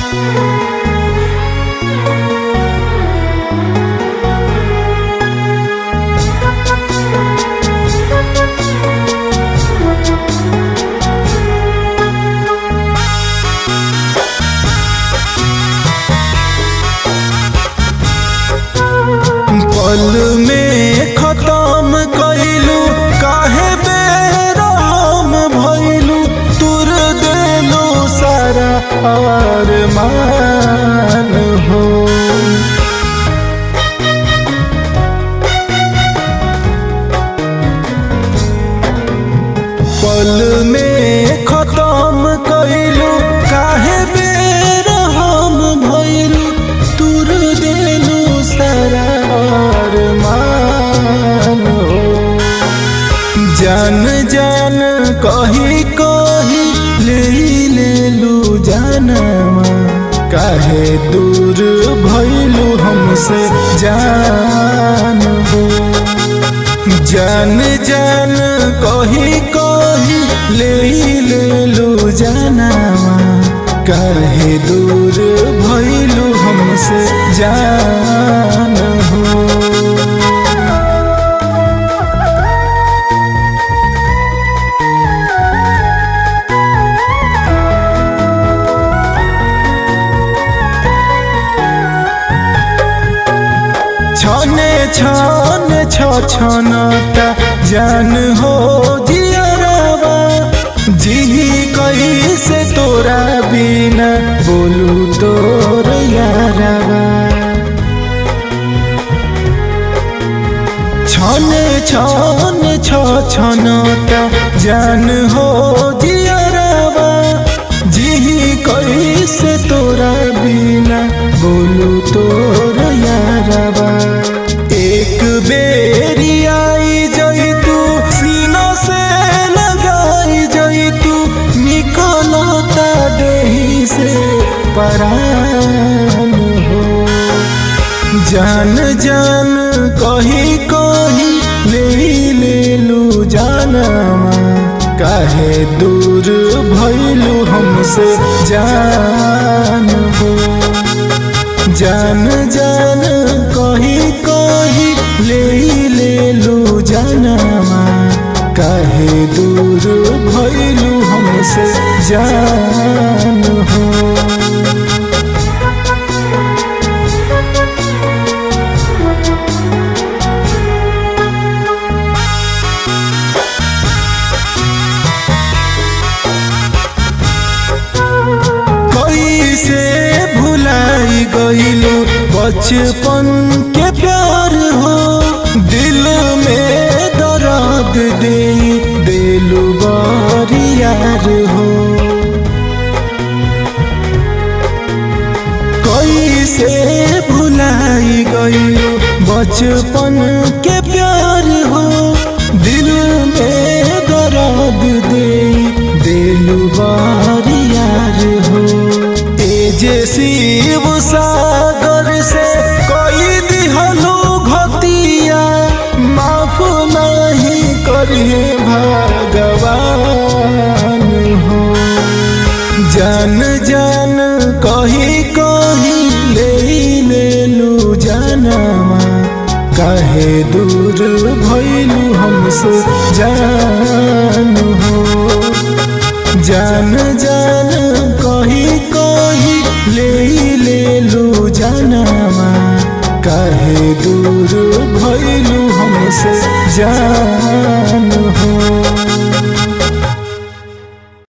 पल में खत्म कइलू काहे बेरहम भइलू तुर देलू सारा अरमान हो। पल में खत्म कइलू काहे बेरहम भइलू तुर देलू सारा अरमान हो। जान जान कही कही लेलू जानवा काहे दूर भइलू हमसे जान हो। जान जान कही कही लेलू जानवा काहे दूर भइलू हमसे जान हो। छने छने छनता जान हो जियरवा जी कैसे तोरा बिना बोलू तोर यारवा। छने छने छनता जान हो जियरवा जी कैसे तोरा बिना बोलू तोर यारवा। एक बेरी आई जई तू सीना से लगाई जई तू निकलता देही से परान हो। जान जान कही कही लेलू जानवा काहे दूर भइलू हमसे जान हो। जान जान कही कही लेलू जानवा काहे दूर भइलू हमसे जान हो। कैसे भुलाई गइलू बचपन के प्यार हो। दिल में दर्द देलू बारी यार हो। कैसे भुलाई गइलू बचपन के प्यार हो। दिल में दर्द देलू बारी यार हो। जे शिव सागर से कोई दिहलू घतिया माफ नहीं करिए भगवान हो। जान जान कही कही लेलू जानवा काहे दूर भइलू हमसे जान हो। जान जान कही कही लेलू जानवा काहे दूर भइलू हमसे जान